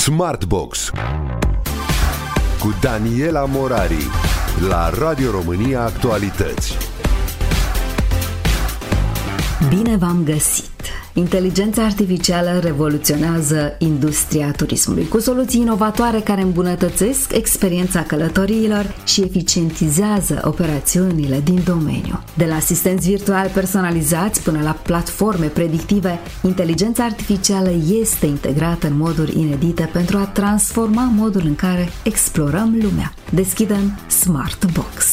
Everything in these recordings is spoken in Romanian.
Smartbox cu Daniela Morari la Radio România Actualități. Bine v-am găsit! Inteligența artificială revoluționează industria turismului cu soluții inovatoare care îmbunătățesc experiența călătoriilor și eficientizează operațiunile din domeniu. De la asistenți virtuali personalizați până la platforme predictive, inteligența artificială este integrată în moduri inedite pentru a transforma modul în care explorăm lumea. Deschidem Smartbox.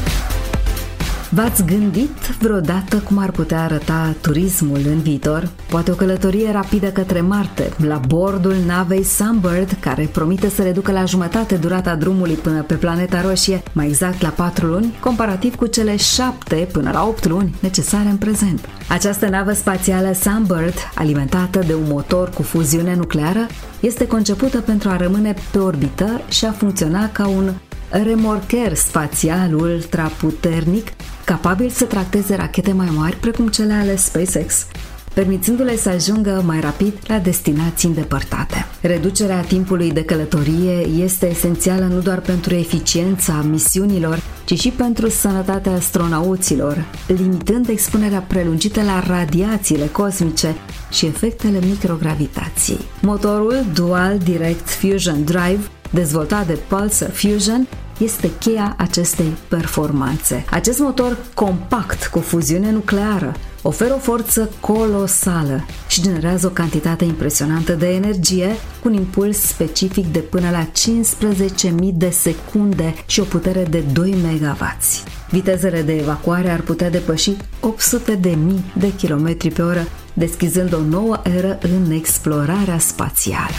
V-ați gândit vreodată cum ar putea arăta turismul în viitor? Poate o călătorie rapidă către Marte, la bordul navei Sunbird, care promite să reducă la jumătate durata drumului până pe planeta Roșie, mai exact la 4 luni, comparativ cu cele 7 până la 8 luni necesare în prezent. Această navă spațială Sunbird, alimentată de un motor cu fuziune nucleară, este concepută pentru a rămâne pe orbită și a funcționa ca un remorcher spațial ultraputernic, capabil să tracteze rachete mai mari precum cele ale SpaceX, permițându-le să ajungă mai rapid la destinații îndepărtate. Reducerea timpului de călătorie este esențială nu doar pentru eficiența misiunilor, ci și pentru sănătatea astronauților, limitând expunerea prelungită la radiațiile cosmice și efectele microgravitației. Motorul Dual Direct Fusion Drive, dezvoltat de Pulsar Fusion, este cheia acestei performanțe. Acest motor compact cu fuziune nucleară oferă o forță colosală și generează o cantitate impresionantă de energie cu un impuls specific de până la 15.000 de secunde și o putere de 2 MW. Vitezele de evacuare ar putea depăși 800.000 de km pe oră, deschizând o nouă eră în explorarea spațială.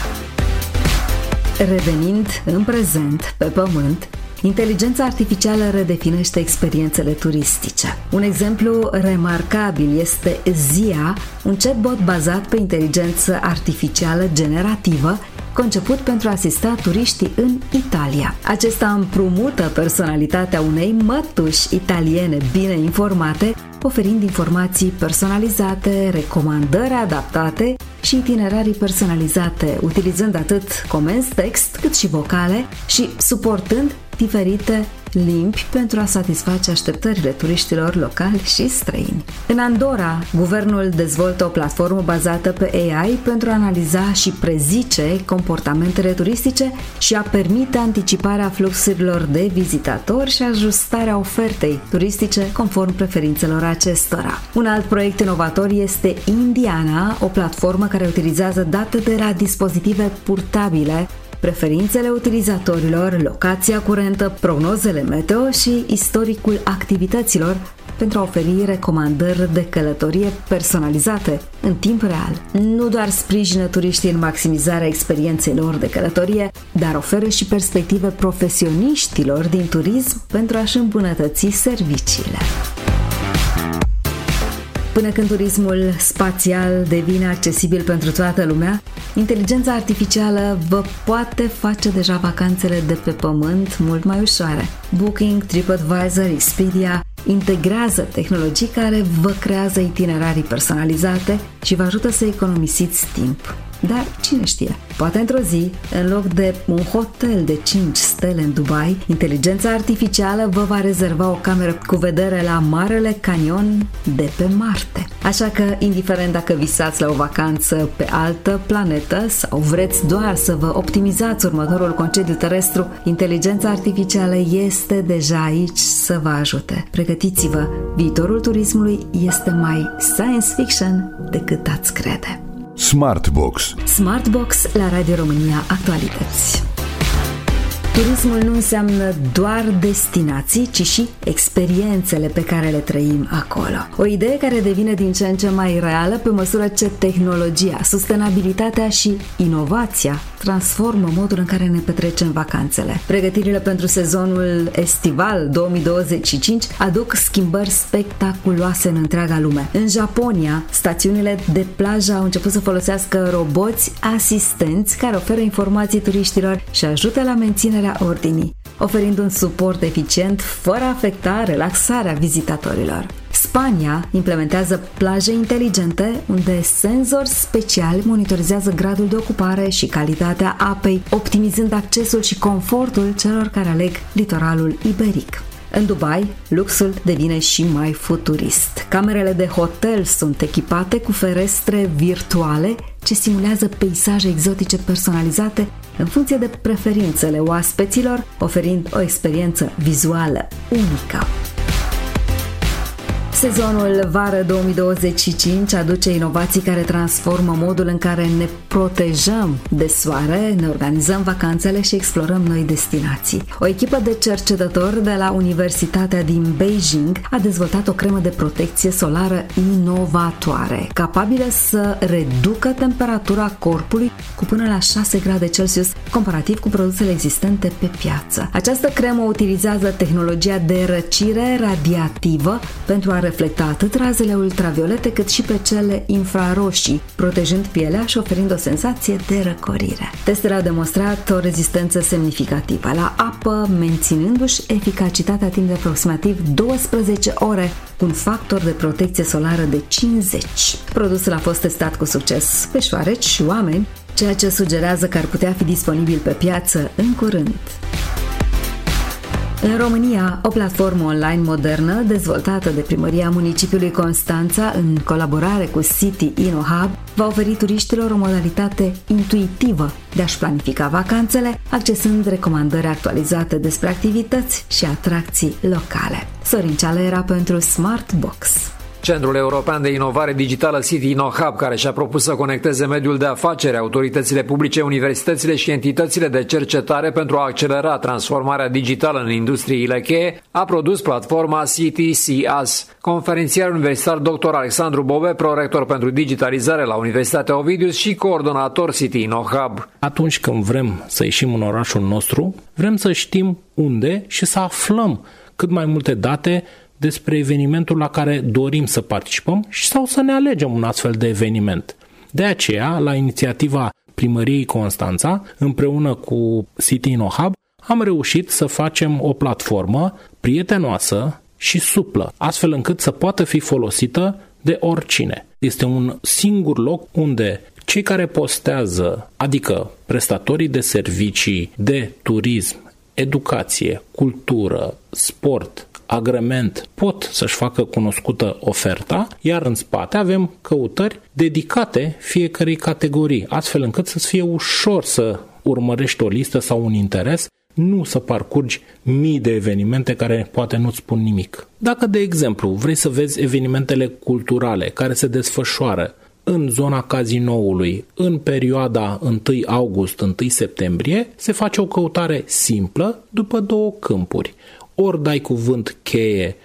Revenind în prezent pe Pământ, inteligența artificială redefinește experiențele turistice. Un exemplu remarcabil este Zia, un chatbot bazat pe inteligență artificială generativă, conceput pentru a asista turiștii în Italia. Acesta împrumută personalitatea unei mătuși italiene bine informate, oferind informații personalizate, recomandări adaptate și itinerarii personalizate, utilizând atât comenzi text cât și vocale și suportând diferite limbi pentru a satisface așteptările turiștilor locali și străini. În Andorra, guvernul dezvoltă o platformă bazată pe AI pentru a analiza și prezice comportamentele turistice și a permite anticiparea fluxurilor de vizitatori și ajustarea ofertei turistice conform preferințelor acestora. Un alt proiect inovator este Indiana, o platformă care utilizează date de la dispozitive portabile, preferințele utilizatorilor, locația curentă, prognozele meteo și istoricul activităților pentru a oferi recomandări de călătorie personalizate în timp real. Nu doar sprijină turiștii în maximizarea experienței lor de călătorie, dar oferă și perspective profesioniștilor din turism pentru a-și îmbunătăți serviciile. Până când turismul spațial devine accesibil pentru toată lumea, inteligența artificială vă poate face deja vacanțele de pe Pământ mult mai ușoare. Booking, TripAdvisor, Expedia integrează tehnologii care vă creează itinerarii personalizate și vă ajută să economisiți timp. Dar cine știe, poate într-o zi, în loc de un hotel de 5 stele în Dubai, inteligența artificială vă va rezerva o cameră cu vedere la Marele Canion de pe Marte. Așa că, indiferent dacă visați la o vacanță pe altă planetă sau vreți doar să vă optimizați următorul concediu terestru, inteligența artificială este deja aici să vă ajute. Pregătiți-vă, viitorul turismului este mai science fiction decât ați crede. Smartbox. Smartbox la Radio România Actualități. Turismul nu înseamnă doar destinații, ci și experiențele pe care le trăim acolo. O idee care devine din ce în ce mai reală pe măsură ce tehnologia, sustenabilitatea și inovația transformă modul în care ne petrecem vacanțele. Pregătirile pentru sezonul estival 2025 aduc schimbări spectaculoase în întreaga lume. În Japonia, stațiunile de plajă au început să folosească roboți asistenți care oferă informații turiștilor și ajută la menținerea ordinii, oferind un suport eficient fără a afecta relaxarea vizitatorilor. Spania implementează plaje inteligente unde senzori speciali monitorizează gradul de ocupare și calitatea apei, optimizând accesul și confortul celor care aleg litoralul iberic. În Dubai, luxul devine și mai futurist. Camerele de hotel sunt echipate cu ferestre virtuale ce simulează peisaje exotice personalizate în funcție de preferințele oaspeților, oferind o experiență vizuală unică. Sezonul vară 2025 aduce inovații care transformă modul în care ne protejăm de soare, ne organizăm vacanțele și explorăm noi destinații. O echipă de cercetători de la Universitatea din Beijing a dezvoltat o cremă de protecție solară inovatoare, capabilă să reducă temperatura corpului cu până la 6 grade Celsius, comparativ cu produsele existente pe piață. Această cremă utilizează tehnologia de răcire radiativă pentru a reflecta atât razele ultraviolete cât și pe cele infraroșii, protejând pielea și oferind o senzație de răcorire. Testele au demonstrat o rezistență semnificativă la apă, menținându-și eficacitatea timp de aproximativ 12 ore, cu un factor de protecție solară de 50. Produsul a fost testat cu succes pe șoareci și oameni, ceea ce sugerează că ar putea fi disponibil pe piață în curând. În România, o platformă online modernă dezvoltată de Primăria Municipiului Constanța în colaborare cu City InnoHub va oferi turiștilor o modalitate intuitivă de a-și planifica vacanțele, accesând recomandări actualizate despre activități și atracții locale. Sorin Cealera pentru Smartbox. Centrul European de Inovare Digitală City InnoHub, care și-a propus să conecteze mediul de afaceri, autoritățile publice, universitățile și entitățile de cercetare pentru a accelera transformarea digitală în industriile cheie, a produs platforma City SeeUs. Conferențiar universitar dr. Alexandru Bobe, prorector pentru digitalizare la Universitatea Ovidius și coordonator City InnoHub. Atunci când vrem să ieșim în orașul nostru, vrem să știm unde și să aflăm cât mai multe date despre evenimentul la care dorim să participăm sau să ne alegem un astfel de eveniment. De aceea, la inițiativa Primăriei Constanța, împreună cu City InnoHub, am reușit să facem o platformă prietenoasă și suplă, astfel încât să poată fi folosită de oricine. Este un singur loc unde cei care postează, adică prestatorii de servicii de turism, educație, cultură, sport, agrement, pot să-și facă cunoscută oferta, iar în spate avem căutări dedicate fiecărei categorii, astfel încât să-ți fie ușor să urmărești o listă sau un interes, nu să parcurgi mii de evenimente care poate nu-ți spun nimic. Dacă, de exemplu, vrei să vezi evenimentele culturale care se desfășoară în zona Cazinoului, în perioada 1 august-1 septembrie, se face o căutare simplă după două câmpuri. Ori dai cuvânt cheie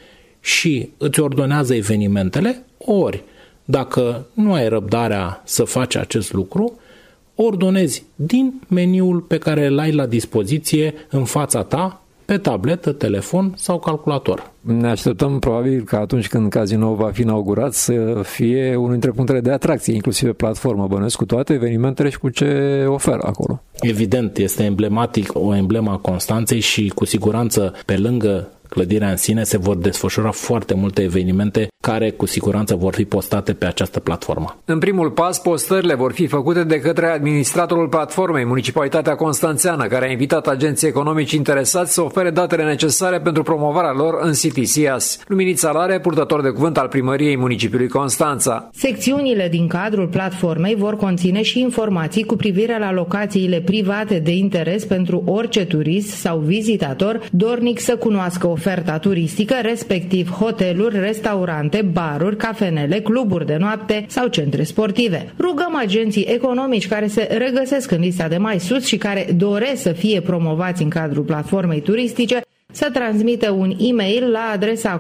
și îți ordonează evenimentele, ori, dacă nu ai răbdarea să faci acest lucru, ordonezi din meniul pe care îl ai la dispoziție în fața ta, pe tabletă, telefon sau calculator. Ne așteptăm probabil că atunci când Cazino va fi inaugurat să fie unul dintre punctele de atracție, inclusiv pe platformă, bănuiesc, cu toate evenimentele și cu ce oferă acolo. Evident, este emblematic, o emblemă a Constanței și cu siguranță pe lângă clădirea în sine se vor desfășura foarte multe evenimente care cu siguranță vor fi postate pe această platformă. În primul pas, postările vor fi făcute de către administratorul platformei, Municipalitatea Constanțeană, care a invitat agenții economici interesați să ofere datele necesare pentru promovarea lor în City SeeUs. Luminița Lare, purtător de cuvânt al Primăriei Municipiului Constanța. Secțiunile din cadrul platformei vor conține și informații cu privire la locațiile private de interes pentru orice turist sau vizitator dornic să cunoască oferta turistică, respectiv hoteluri, restaurante, baruri, cafenele, cluburi de noapte sau centre sportive. Rugăm agenții economici care se regăsesc în lista de mai sus și care doresc să fie promovați în cadrul platformei turistice să transmită un e-mail la adresa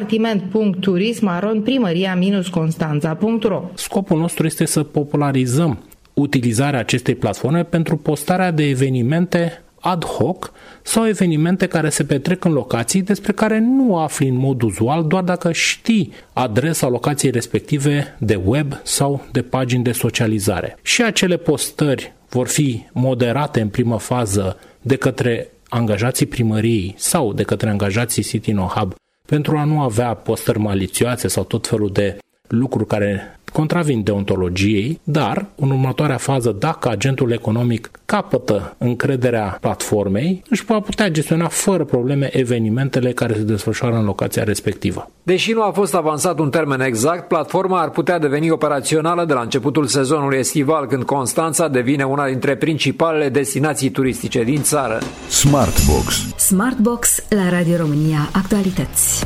compartiment.turism@primaria-constanța.ro. Scopul nostru este să popularizăm utilizarea acestei platforme pentru postarea de evenimente ad hoc sau evenimente care se petrec în locații despre care nu afli în mod uzual doar dacă știi adresa locației respective de web sau de pagini de socializare. Și acele postări vor fi moderate în primă fază de către angajații primăriei sau de către angajații City InnoHub pentru a nu avea postări malițioase sau tot felul de lucruri care contravin deontologiei, dar în următoarea fază, dacă agentul economic capătă încrederea platformei, își va putea gestiona fără probleme evenimentele care se desfășoară în locația respectivă. Deși nu a fost avansat un termen exact, platforma ar putea deveni operațională de la începutul sezonului estival, când Constanța devine una dintre principalele destinații turistice din țară. Smartbox. Smartbox la Radio România Actualități.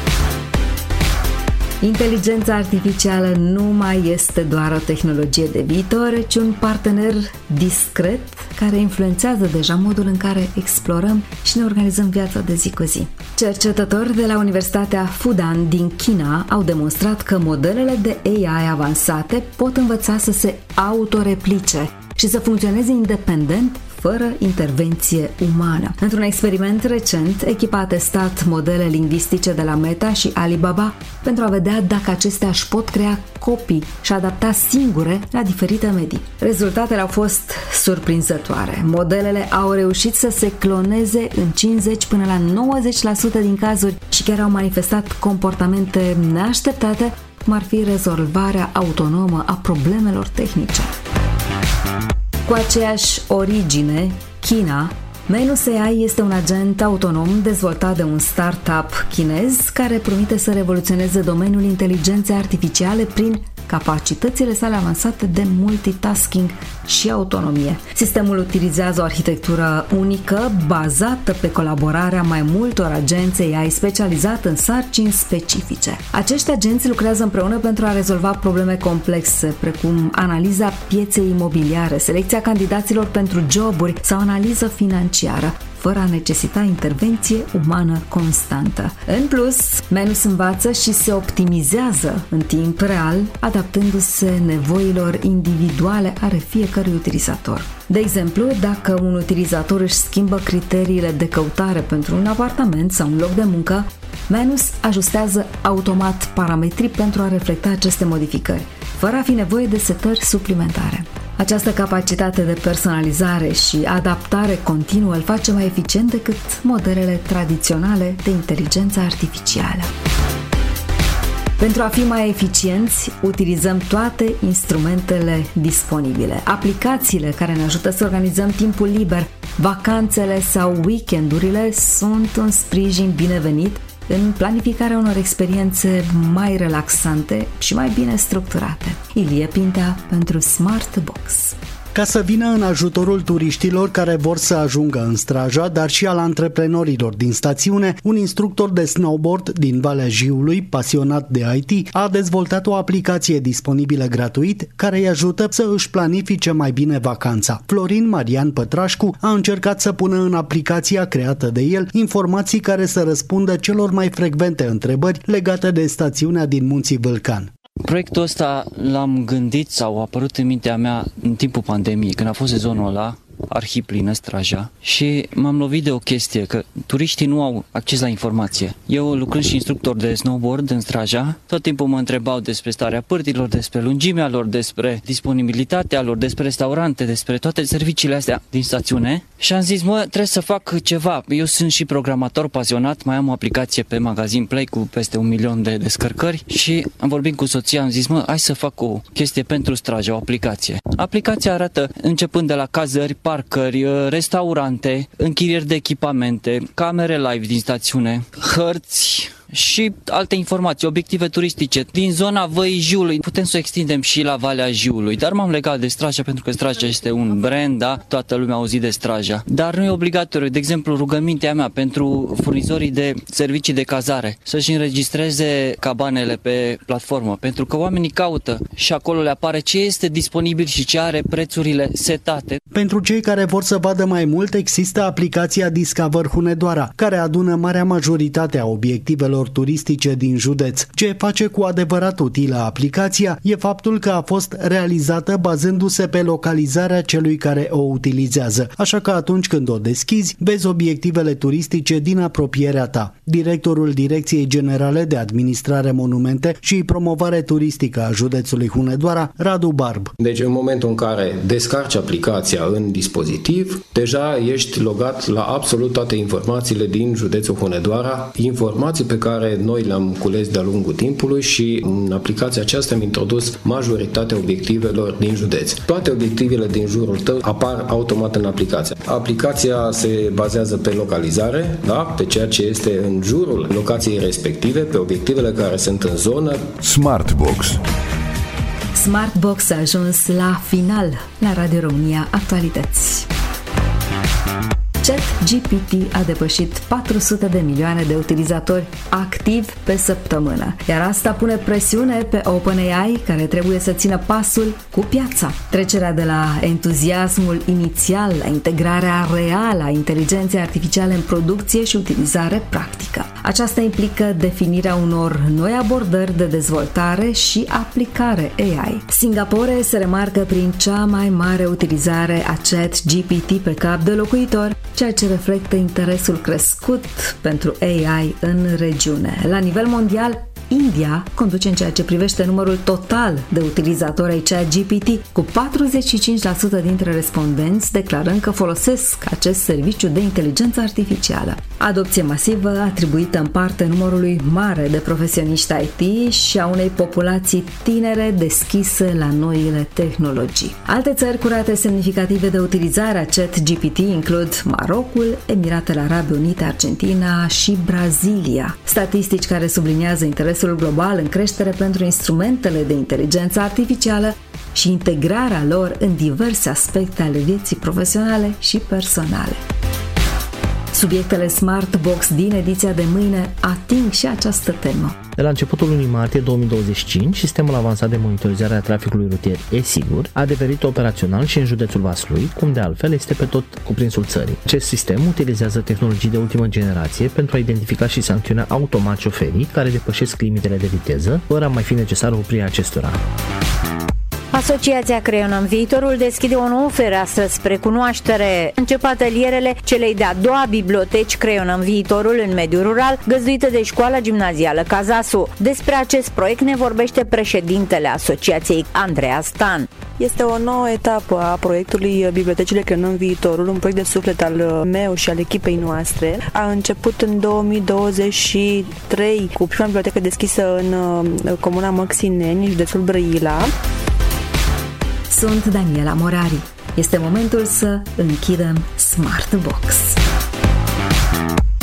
Inteligența artificială nu mai este doar o tehnologie de viitor, ci un partener discret care influențează deja modul în care explorăm și ne organizăm viața de zi cu zi. Cercetători de la Universitatea Fudan din China au demonstrat că modelele de AI avansate pot învăța să se autoreplice și să funcționeze independent, fără intervenție umană. Într-un experiment recent, echipa a testat modele lingvistice de la Meta și Alibaba pentru a vedea dacă acestea își pot crea copii și adapta singure la diferite medii. Rezultatele au fost surprinzătoare. Modelele au reușit să se cloneze în 50 până la 90% din cazuri și chiar au manifestat comportamente neașteptate, cum ar fi rezolvarea autonomă a problemelor tehnice. Cu aceeași origine, China, Menus AI este un agent autonom dezvoltat de un startup chinez care promite să revoluționeze domeniul inteligenței artificiale prin capacitățile sale avansate de multitasking și autonomie. Sistemul utilizează o arhitectură unică bazată pe colaborarea mai multor agenți AI specializate în sarcini specifice. Acești agenți lucrează împreună pentru a rezolva probleme complexe, precum analiza pieței imobiliare, selecția candidaților pentru joburi sau analiză financiară, fără a necesita intervenție umană constantă. În plus, Menus învață și se optimizează în timp real, adaptându-se nevoilor individuale ale fiecărui utilizator. De exemplu, dacă un utilizator își schimbă criteriile de căutare pentru un apartament sau un loc de muncă, Menus ajustează automat parametrii pentru a reflecta aceste modificări, fără a fi nevoie de setări suplimentare. Această capacitate de personalizare și adaptare continuă îl face mai eficient decât modelele tradiționale de inteligență artificială. Pentru a fi mai eficienți, utilizăm toate instrumentele disponibile. Aplicațiile care ne ajută să organizăm timpul liber, vacanțele sau weekendurile sunt un sprijin binevenit în planificarea unor experiențe mai relaxante și mai bine structurate. Ilie Pintea pentru Smartbox. Ca să vină în ajutorul turiștilor care vor să ajungă în Straja, dar și al antreprenorilor din stațiune, un instructor de snowboard din Valea Jiului, pasionat de IT, a dezvoltat o aplicație disponibilă gratuit care îi ajută să își planifice mai bine vacanța. Florin Marian Pătrașcu a încercat să pună în aplicația creată de el informații care să răspundă celor mai frecvente întrebări legate de stațiunea din Munții Vâlcan. Proiectul ăsta l-am gândit sau a apărut în mintea mea în timpul pandemiei, când a fost sezonul ăla, arhiplină, Straja, și m-am lovit de o chestie, că turiștii nu au acces la informație. Eu, lucrând și instructor de snowboard în Straja, tot timpul mă întrebau despre starea pârtilor, despre lungimea lor, despre disponibilitatea lor, despre restaurante, despre toate serviciile astea din stațiune și am zis, trebuie să fac ceva. Eu sunt și programator pasionat, mai am o aplicație pe Magazin Play cu peste 1 milion de descărcări și am vorbit cu soția, am zis, hai să fac o chestie pentru Straja, o aplicație. Aplicația arată, începând de la cazări, parcări, restaurante, închirieri de echipamente, camere live din stațiune, hărți și alte informații, obiective turistice. Din zona Văii Jiului putem să o extindem și la Valea Jiului, dar m-am legat de Straja pentru că Straja este un brand, da? Toată lumea a auzit de Straja. Dar nu e obligatoriu. De exemplu, rugămintea mea pentru furnizorii de servicii de cazare să-și înregistreze cabanele pe platformă, pentru că oamenii caută și acolo le apare ce este disponibil și ce are prețurile setate. Pentru cei care vor să vadă mai mult, există aplicația Discover Hunedoara, care adună marea majoritate a obiectivelor turistice din județ. Ce face cu adevărat utilă aplicația e faptul că a fost realizată bazându-se pe localizarea celui care o utilizează, așa că atunci când o deschizi, vezi obiectivele turistice din apropierea ta. Directorul Direcției Generale de Administrare Monumente și Promovare Turistică a județului Hunedoara, Radu Barb. Deci în momentul în care descarci aplicația în dispozitiv, deja ești logat la absolut toate informațiile din județul Hunedoara, informații pe Smartbox. Smartbox a ajuns la final la Radio România Actualități. ChatGPT a depășit 400 de milioane de utilizatori activi pe săptămână, iar asta pune presiune pe OpenAI, care trebuie să țină pasul cu piața. Trecerea de la entuziasmul inițial la integrarea reală a inteligenței artificiale în producție și utilizare practică. Aceasta implică definirea unor noi abordări de dezvoltare și aplicare AI. Singapore se remarcă prin cea mai mare utilizare a ChatGPT pe cap de locuitor, ceea ce reflectă interesul crescut pentru AI în regiune. La nivel mondial, India conduce în ceea ce privește numărul total de utilizatori ai ChatGPT, cu 45% dintre respondenți declarând că folosesc acest serviciu de inteligență artificială. Adopție masivă atribuită în parte numărului mare de profesioniști IT și a unei populații tinere deschise la noile tehnologii. Alte țări cu rate semnificative de utilizare a ChatGPT includ Marocul, Emiratele Arabe Unite, Argentina și Brazilia. Statistici care subliniază interesul global în creștere pentru instrumentele de inteligență artificială și integrarea lor în diverse aspecte ale vieții profesionale și personale. Subiectele Smartbox din ediția de mâine ating și această temă. De la începutul lunii martie 2025, sistemul avansat de monitorizare a traficului rutier e-Sigur a devenit operațional și în județul Vaslui, cum de altfel este pe tot cuprinsul țării. Acest sistem utilizează tehnologii de ultimă generație pentru a identifica și sancționa automat șoferii care depășesc limitele de viteză, fără a mai fi necesară oprirea acestora. Asociația Creionăm Viitorul deschide o nouă fereastră spre cunoaștere. Încep atelierele celei de-a doua biblioteci Creionăm Viitorul în mediul rural, găzduită de școala gimnazială Cazasu. Despre acest proiect ne vorbește președintele asociației, Andreea Stan. Este o nouă etapă a proiectului Bibliotecile Creionăm Viitorul, un proiect de suflet al meu și al echipei noastre. A început în 2023 cu prima bibliotecă deschisă în comuna Măxineni, județul Brăila. Sunt Daniela Morari. Este momentul să închidem Smartbox.